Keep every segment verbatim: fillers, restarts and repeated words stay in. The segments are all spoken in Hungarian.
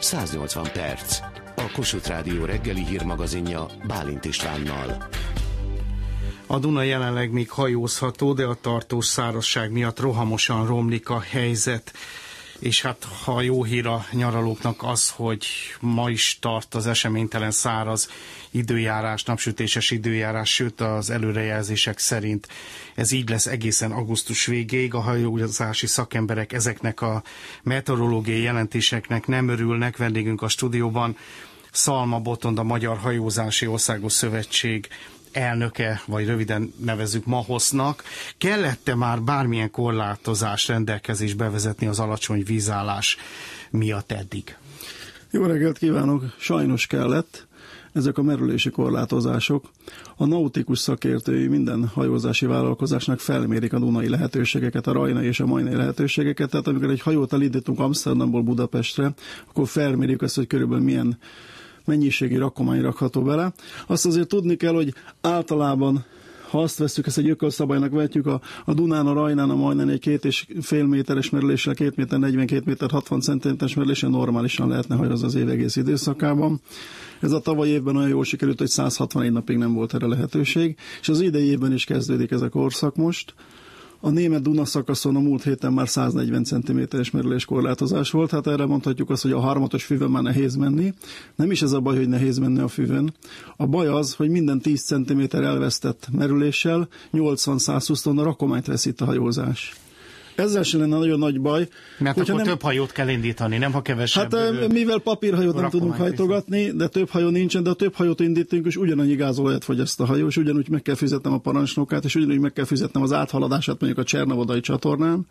száznyolcvan perc. A Kossuth Rádió reggeli hírmagazinja Bálint Istvánnal. A Duna jelenleg még hajózható, de a tartós szárazság miatt rohamosan romlik a helyzet. És hát ha jó hír a nyaralóknak az, hogy ma is tart az eseménytelen száraz időjárás, napsütéses időjárás, sőt az előrejelzések szerint ez így lesz egészen augusztus végéig. A hajózási szakemberek ezeknek a meteorológiai jelentéseknek nem örülnek. Vendégünk a stúdióban Szalma Botond, a Magyar Hajózási Országos Szövetség elnöke, vagy röviden nevezzük MAHOSZ-nak. Kellett-e már bármilyen korlátozás, rendelkezés bevezetni az alacsony vízállás miatt eddig? Jó reggelt kívánok! Sajnos kellett. Ezek a merülési korlátozások. A nautikus szakértői minden hajózási vállalkozásnak felmérik a dunai lehetőségeket, a rajnai és a majnai lehetőségeket. Tehát amikor egy hajót elindítunk Amsterdamból Budapestre, akkor felmérjük azt, hogy körülbelül milyen mennyiségi rakomány rakható bele. Azt azért tudni kell, hogy általában, ha azt veszük, ezt egy ökölszabálynak vetjük, a, a Dunán, a Rajnán, a Majnán egy két és fél méteres merüléssel, két méter negyven, két méter hatvan centiméteres merüléssel normálisan lehetne hajózni az év egész időszakában. Ez a tavalyi évben olyan jól sikerült, hogy száz hatvanegy napig nem volt erre lehetőség, és az idei évben is kezdődik ez a korszak most. A német Duna szakaszon a múlt héten már száznegyven centiméteres merülés korlátozás volt, hát erre mondhatjuk azt, hogy a harmatos füvön már nehéz menni. Nem is ez a baj, hogy nehéz menni a füvön. A baj az, hogy minden tíz centiméter elvesztett merüléssel nyolcvan-százhúsz tonna rakományt veszít a hajózás. Ezzel sem lenne nagyon nagy baj. Mert akkor nem... több hajót kell indítani, nem ha kevesebb. Hát mivel papírhajót nem tudunk hajtogatni, de több hajó nincsen, de a több hajót indítunk, és ugyanannyi gázolajat fogyaszt a hajó, és ugyanúgy meg kell fizetnem a parancsnokát, és ugyanúgy meg kell fizetnem az áthaladását mondjuk a Csernavodai csatornán.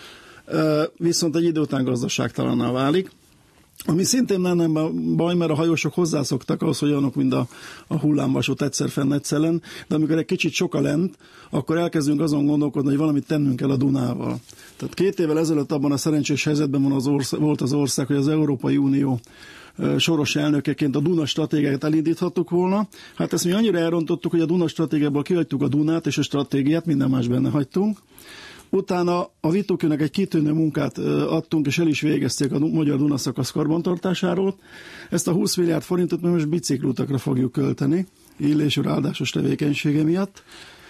Viszont egy idő után gazdaságtalanná válik. Ami szintén nem baj, mert a hajósok hozzászoktak ahhoz, hogy olyanok, mint a, a hullámvasút egyszer fenn, egyszer lenn, de amikor egy kicsit sok a lent, akkor elkezdünk azon gondolkodni, hogy valamit tennünk kell a Dunával. Tehát két évvel ezelőtt abban a szerencsés helyzetben van az ország, volt az ország, hogy az Európai Unió soros elnökeként a Duna stratégiát elindíthattuk volna. Hát ezt mi annyira elrontottuk, hogy a Duna stratégiából kihagytuk a Dunát és a stratégiát, minden más benne hagytunk. Utána a Vittukőnek egy kitűnő munkát adtunk, és el is végezték a Magyar Duna szakasz karbantartásáról. Ezt a húsz milliárd forintot mi most biciklutakra fogjuk költeni, illésű áldásos tevékenysége miatt.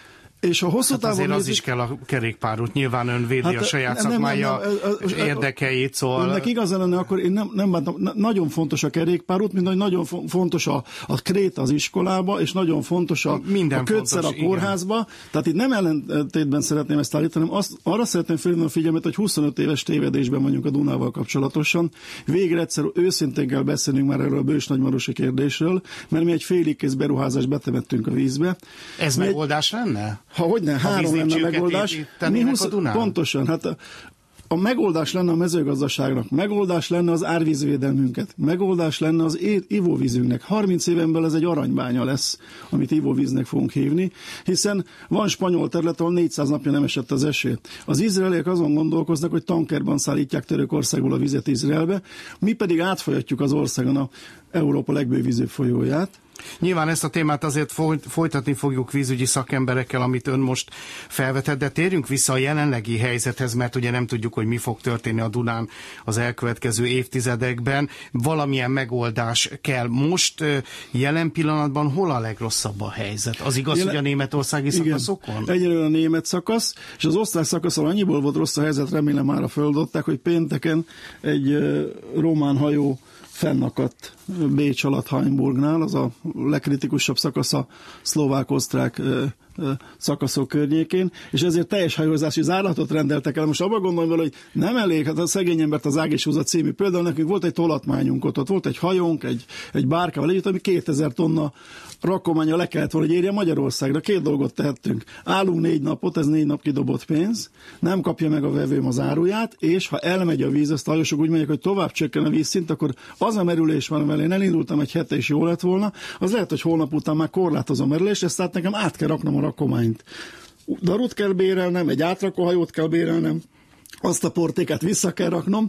És a hosszú hát távon azért az nézik... is kell a kerékpárút, nyilván ön védi hát a saját nem, szakmája nem, nem, nem, érdekeit, szóval... Önnek igazán lenne, akkor én nem, nem bántam, nagyon fontos a kerékpárút, mint hogy nagyon fontos a, a kréta az iskolába, és nagyon fontos a, a kötszer a kórházba. Igen. Tehát itt nem ellentétben szeretném ezt állítani, hanem azt, arra szeretném felhívni a figyelmet, hogy huszonöt éves tévedésben vagyunk a Dunával kapcsolatosan. Végre egyszer őszintén kell beszélnünk már erről a bős-nagymarosi kérdésről, mert mi egy félig kész beruházást betemettünk a vízbe. Ez mi megoldás egy... lenne? Ha hogyne, három lenne a megoldás. Mi husz, a pontosan, hát a, a megoldás lenne a mezőgazdaságnak, megoldás lenne az árvízvédelmünket, megoldás lenne az é, ivóvízünknek. harminc éven belül ez egy aranybánya lesz, amit ivóvíznek fogunk hívni, hiszen van spanyol terület, ahol négyszáz napja nem esett az eső. Az izraeliek azon gondolkoznak, hogy tankerban szállítják Törökországból a vizet Izraelbe, mi pedig átfolyatjuk az országon a Európa legbővízőbb folyóját. Nyilván ezt a témát azért folytatni fogjuk vízügyi szakemberekkel, amit ön most felvetett, de térjünk vissza a jelenlegi helyzethez, mert ugye nem tudjuk, hogy mi fog történni a Dunán az elkövetkező évtizedekben. Valamilyen megoldás kell. Most jelen pillanatban hol a legrosszabb a helyzet? Az igaz, Jelen... hogy a németországi szakaszokon? Egyelőre a német szakasz, és az osztrák szakaszon annyiból volt rossz a helyzet, remélem már a földották, hogy pénteken egy uh, román hajó fennakadt Bécs alatt Hainburgnál, az a legkritikusabb szakasz a szlovák-osztrák szakaszok környékén, és ezért teljes hajózási zárlatot rendeltek el. Most abban gondolom vele, hogy nem elég, hát a szegény embert az Ág és Húza című. Például nekünk volt egy tolatmányunk ott, ott volt egy hajónk, egy, egy bárkával együtt, ami kétezer tonna rakománya le kellett volna, hogy érje Magyarországra. Két dolgot tehettünk. Állunk négy napot, ez négy nap kidobott pénz, nem kapja meg a vevőm az áruját, és ha elmegy a víz, azt a hajósok úgy mondják, hogy tovább csökken a vízszint, akkor az a merülés van, mert én elindultam egy hete, és jó lett volna, az lehet, hogy holnap után már korlátozom a merülést, ezt tehát nekem át kell raknom a rakományt. Darut kell bérelnem, egy átrakóhajót kell bérelnem, azt a portékát vissza kell raknom,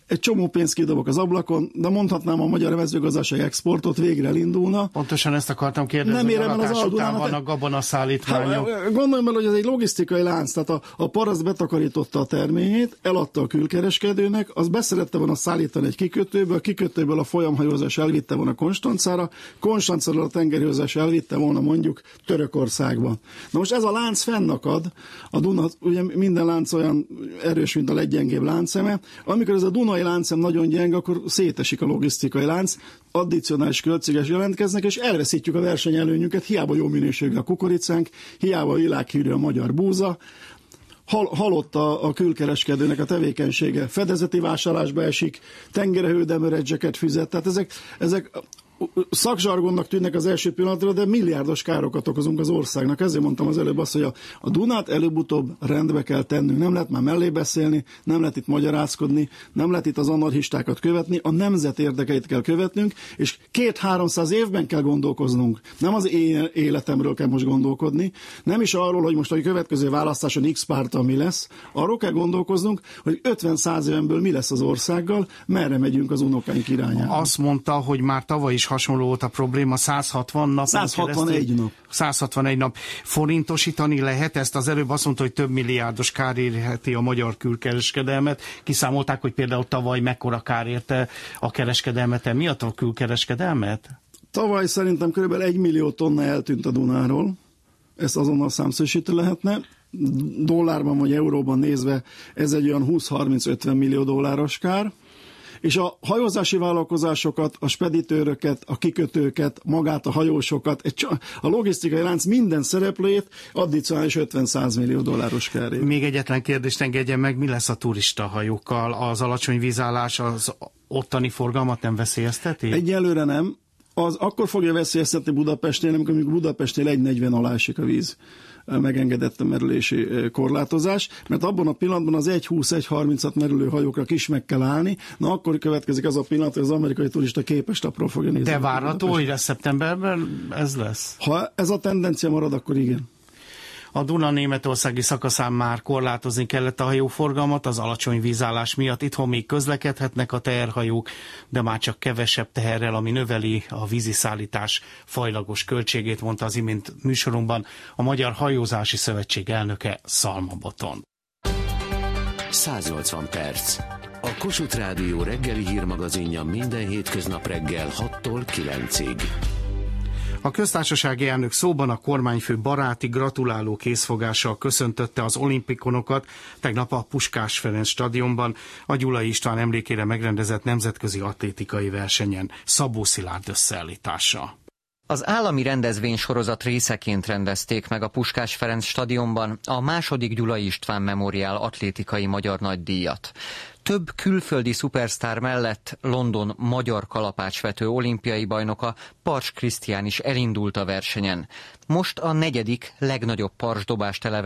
egy csomó pénzt kidobok az ablakon, de mondhatnám, a magyar mezőgazdasági exportot végre elindulna. Pontosan ezt akartam kérdezni, nem érem hogy el az után vannak gabonaszállítmányok. Hát, gondolj meg, hogy ez egy logisztikai lánc, tehát a, a paraszt betakarította a terményét, eladta a külkereskedőnek, az beszerette volna szállítani egy kikötőből, a kikötőből a folyamhajózás elvitte volna Konstancára, Konstancáról a tengerhajózás elvitte volna mondjuk Törökországba. Na most ez a lánc fennakad, a Duna, ugye minden lánc olyan erős, mint a leggyengébb láncszeme. Amikor ez a Dunai láncszem nagyon gyenge, akkor szétesik a logisztikai lánc, addicionális költségek jelentkeznek, és elveszítjük a versenyelőnyünket, hiába jó minőségű a kukoricánk, hiába világhírű a magyar búza, Hal, halott a, a külkereskedőnek a tevékenysége, fedezeti vásárlásba esik, tengerhődemöredzseket fizet, tehát ezek, ezek szakzsargonnak tűnnek az első pillanatra, de milliárdos károkat okozunk az országnak. Ezért mondtam az előbb azt, hogy a, a Dunát előbb-utóbb rendbe kell tennünk. Nem lehet már mellé beszélni, nem lehet itt magyarázkodni, nem lehet itt az anarchistákat követni, a nemzet érdekeit kell követnünk, és két-háromszáz évben kell gondolkoznunk. Nem az én életemről kell most gondolkodni, nem is arról, hogy most a következő választáson X párttal mi lesz, arról kell gondolkoznunk, hogy ötven-száz évenből mi lesz az országgal, merre megyünk az unokáink irányába. Azt mondta, hogy már tavaly is hasonló volt a probléma, száz hatvan nap. száz hatvanegy nap. száz hatvanegy nap. Forintosítani lehet ezt? Az előbb azt mondta, hogy több milliárdos kár érheti a magyar külkereskedelmet. Kiszámolták, hogy például tavaly mekkora kár érte a kereskedelmet, emiatt a külkereskedelmet? Tavaly szerintem kb. egy millió tonna eltűnt a Dunáról. Ezt azonnal számszerűsíteni lehetne. Dollárban vagy euróban nézve ez egy olyan húsz-harminc-ötven millió dolláros kár. És a hajózási vállalkozásokat, a speditőröket, a kikötőket, magát a hajósokat, egy, a logisztikai lánc minden szereplőjét addicionális ötven-száz millió dolláros kárért. Még egyetlen kérdést engedjen meg, mi lesz a turista hajókkal? Az alacsony vízállás az ottani forgalmat nem veszélyezteti? Egyelőre nem. Az akkor fogja veszélyeztetni Budapestnél, amikor Budapestnél egy negyven alá esik a víz megengedett a merülési korlátozás, mert abban a pillanatban az egy húsz egy harmincat merülő hajókra is meg kell állni, na akkor következik az a pillanat, hogy az amerikai turista Képes-tapról fogja nézni. De várható, hogy szeptemberben ez lesz? Ha ez a tendencia marad, akkor igen. A Duna németországi szakaszán már korlátozni kellett a hajóforgalmat az alacsony vízállás miatt. Itthon még közlekedhetnek a teherhajók, de már csak kevesebb teherrel, ami növeli a víziszállítás fajlagos költségét, mondta az imént műsorunkban a Magyar Hajózási Szövetség elnöke, Szalma Botond. száz nyolcvan perc. A Kossuth Rádió reggeli hírmagazinja minden hétköznap reggel hattól kilencig. A köztársasági elnök szóban a kormányfő baráti, gratuláló készfogással köszöntötte az olimpikonokat tegnap a Puskás Ferenc stadionban a Gyulai István emlékére megrendezett nemzetközi atlétikai versenyen. Szabó Szilárd összeállítása. Az állami rendezvénysorozat részeként rendezték meg a Puskás Ferenc stadionban a második Gyulai István Memoriál atlétikai magyar nagydíjat. Több külföldi szupersztár mellett London magyar kalapácsvető olimpiai bajnoka Pars Krisztián is elindult a versenyen. Most a negyedik legnagyobb parsdobást